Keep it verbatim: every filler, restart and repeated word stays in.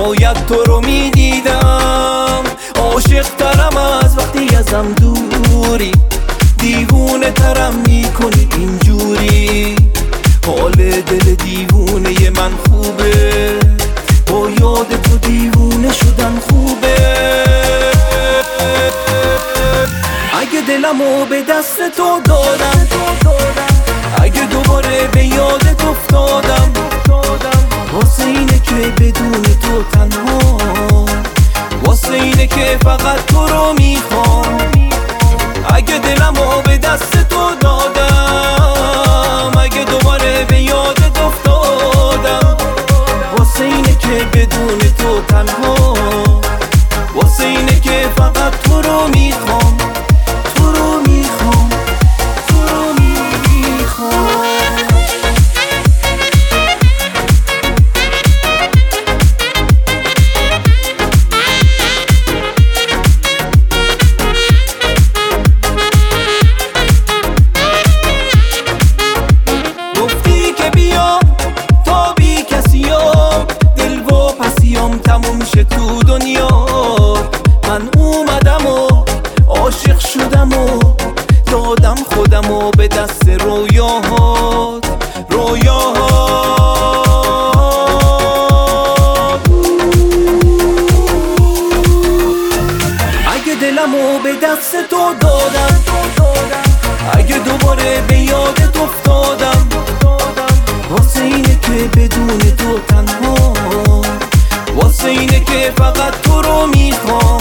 باید تو رو میدیدم. عاشق ترم از وقتی ازم دوری، دیوونه ترم میکنی اینجوری. حال دل دیوونه من خوبه، با یاد تو دیوونه شدن خوبه. اگه دلمو به دست تو دادم، اگه دوباره به یادت افتادم، واسه اینه که بدون تو تنها، واسه اینه که فقط تو رو میخوام. اگه دلمو به دست تو دادم، اگه دوباره به یادت افتادم، واسه اینه که بدون تو تنها، واسه اینه که فقط تو رو میخوام، تو رو میخوام، تو رو میخوام. گفتی که بیام تا بی کسیام، دل و پسیام تموم شه تو دنیا. من اومدم و عاشق شدم و دادم خودم و به دست رویاهات، رویاهات. اگه دلمو به دست تو دادم، اگه دوباره به یادت افتادم، واسه اینه که بدون تو تنها، واسه اینه که فقط تو رو میخوام.